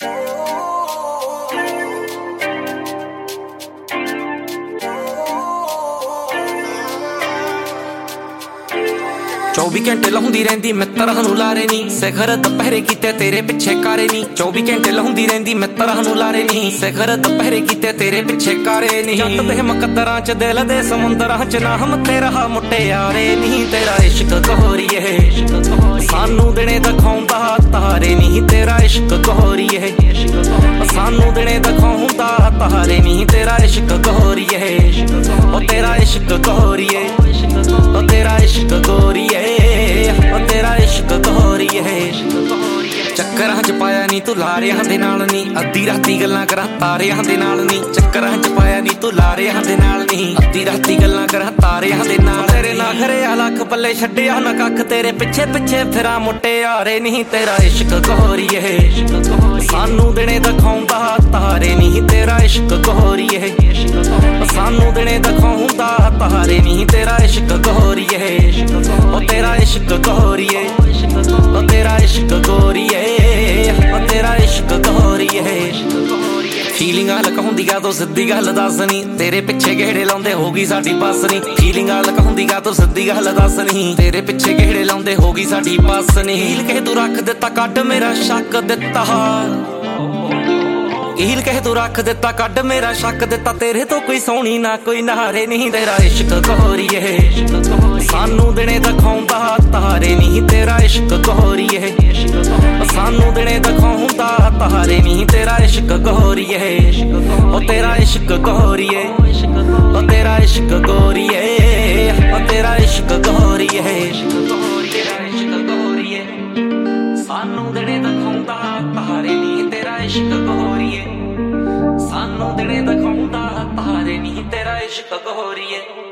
चौबी घंटे लाउंदी रहिंदी मित्तरां नूं लारे नी सिखर दुपहरे कीते तेरे पिछे कारे नी 24 घंटे लाउंदी रहिंदी मित्तरां नूं लारे नी सिखर दुपहरे कीते तेरे पिछे कारे नी जट दे मुकद्दरां च दिल दे समुंदरां च नाम तेरा मुटियारे नी तेरा इश्क गोरीए सानू दिने दिखाउंदा तारे नी तेरा इश्क गोरीए सानू दिने दिखाउंदा तारे नी तेरा इश्क गोरीए ओ तेरा इश्क गोरीए ओ तेरा इश्क गोरीए ओ तेरा इश्क गोरीए ਚੱਕਰਾਂ ਚ ਪਾਇਆ ਨੀ ਤੂੰ ਲਾਰਿਆਂ ਦੇ ਨਾਲ ਨੀ ਅੱਧੀ ਰਾਤੀ ਗੱਲਾਂ ਕਰਾਂ ਤਾਰਿਆਂ ਦੇ ਨਾਲ ਨੀ ਚੱਕਰਾਂ ਚ ਪਾਇਆ ਨੀ ਤੂੰ ਲਾਰਿਆਂ ਦੇ ਨਾਲ ਨੀ ਅੱਧੀ ਰਾਤੀ ਗੱਲਾਂ ਕਰਾਂ ਤਾਰਿਆਂ ਦੇ ਨਾਲ ਤੇਰੇ ਨਾ ਖਰਿਆ ਲੱਖ ਪੱਲੇ ਛੱਡਿਆ ਨਾ ਕੱਖ ਤੇਰੇ ਪਿੱਛੇ ਪਿੱਛੇ ਫਿਰਾਂ ਮੁਟਿਆਰੇ ਨੀ ਤੇਰਾ ਇਸ਼ਕ ਗੋਰੀਏ ਸਾਨੂੰ ਦਿਨੇ ਦਿਖਾਉਂਦਾ ਤਾਰੇ ਨੀ ਤੇਰਾ ਇਸ਼ਕ ਗੋਰੀਏ ਸਾਨੂੰ ਦਿਨੇ ਦਿਖਾਉਂਦਾ ਤਾਰੇ ਨੀ ਤੇਰਾ ਇਸ਼ਕ ਗੋਰੀਏ ਓ ਤੇਰਾ ਇਸ਼ਕ ਗੋਰੀਏ ਓ ਤੇਰਾ ਇਸ਼ਕ ਗੋਰੀਏ ਓ ਤੇਰਾ ਇਸ਼ਕ ਗੋਰੀਏ ਫੀਲਿੰਗਾਂ ਲਕਾਉਂਦੀਆਂ ਤੂੰ ਸਿੱਧੀ ਗੱਲ ਦੱਸ ਨੀ ਤੇਰੇ ਪਿੱਛੇ ਗੇੜੇ ਲਾਉਂਦੇ ਹੋ ਗਈ ਸਾਡੀ ਬੱਸ ਨੀ ਫੀਲਿੰਗਾਂ ਲਕਾਉਂਦੀਆਂ ਤੂੰ ਸਿੱਧੀ ਗੱਲ ਦੱਸ ਨੀ ਤੇਰੇ ਪਿੱਛੇ ਗੇੜੇ ਲਾਉਂਦੇ ਹੋ ਗਈ ਸਾਡੀ ਬੱਸ ਨੀ ਹੀਲ ਕੇ ਤੂੰ ਰੱਖ ਦਿੱਤਾ ਕੱਢ ਮੇਰਾ ਸ਼ੱਕ ਦਿੱਤਾ ਹੀਲ ਕੇ ਤੂੰ ਰੱਖ ਦਿੱਤਾ ਕੱਢ ਮੇਰਾ ਸ਼ੱਕ ਦਿੱਤਾ ਤੇਰੇ ਤੋਂ ਕੋਈ ਸੋਹਣੀ ਨਾ ਕੋਈ ਨਹਾਰੇ ਨਹੀਂ ਤੇਰਾ ਇਸ਼ਕ ਗੋਰੀਏ ਸਾਨੂੰ ਦਿਨੇ ਦਿਖਾਉਂਦਾ ਤਾਰੇ ਨਹੀਂ ਤੇਰਾ ਇਸ਼ਕ ਗੋਰੀਏ ਸਾਨੂੰ ਦਿਨੇ ਦਿਖਾਉਂਦਾ ਤਾਰੇ ਨਹੀਂ ਤੇਰਾ ਇਸ਼ਕ ਗੋਰੀਏ ਓ ਤੇਰਾ ਇਸ਼ਕ ਗੋਰੀਏ ਓ ਤੇਰਾ ਇਸ਼ਕ ਗੋਰੀਏ ਓ ਤੇਰਾ ਇਸ਼ਕ ਗੋਰੀਏ ਸਾਨੂੰ ਦਿਨੇ ਦਿਖਾਉਂਦਾ ਤਾਰੇ ਨਹੀਂ ਤੇਰਾ ਇਸ਼ਕ ਗੋਰੀਏ ਸਾਨੂੰ ਦਿਨੇ ਦਿਖਾਉਂਦਾ ਤਾਰੇ ਨਹੀਂ ਤੇਰਾ ਇਸ਼ਕ ਗੋਰੀਏ